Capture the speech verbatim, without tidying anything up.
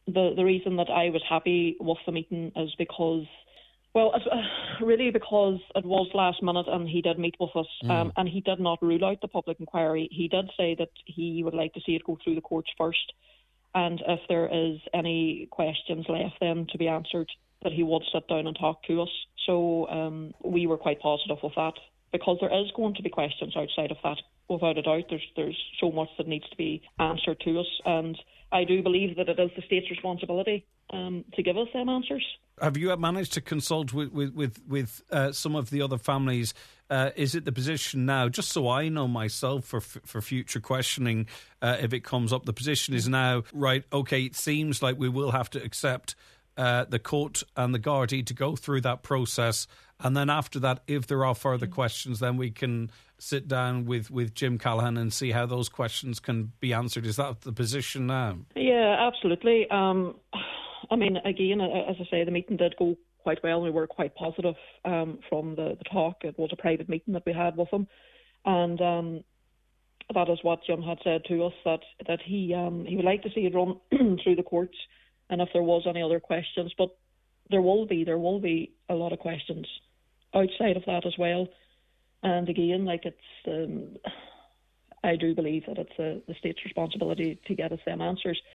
the, the reason that I was happy with the meeting is because, well, it's, uh, really because it was last minute and he did meet with us mm. um, and he did not rule out the public inquiry. He did say that he would like to see it go through the courts first, and if there is any questions left then to be answered, that he would sit down and talk to us. So um, we were quite positive with that, because there is going to be questions outside of that, without a doubt. There's there's so much that needs to be answered to us, and I do believe that it is the state's responsibility um, to give us them answers. Have you managed to consult with with with, with uh, some of the other families? Uh, is it the position now, just so I know myself for for future questioning, uh, if it comes up, the position is now, right, OK, it seems like we will have to accept uh, the court and the Gardaí to go through that process, and then after that, if there are further questions, then we can sit down with, with Jim Callaghan and see how those questions can be answered. Is that the position now? Yeah, absolutely. Um, I mean, again, as I say, the meeting did go quite well. We were quite positive um, from the, the talk. It was a private meeting that we had with him, and um, that is what Jim had said to us, that that he um, he would like to see it run through the courts, and if there was any other questions, but there will be there will be a lot of questions outside of that as well. And again, like it's, um, I do believe that it's uh, the state's responsibility to get us them answers.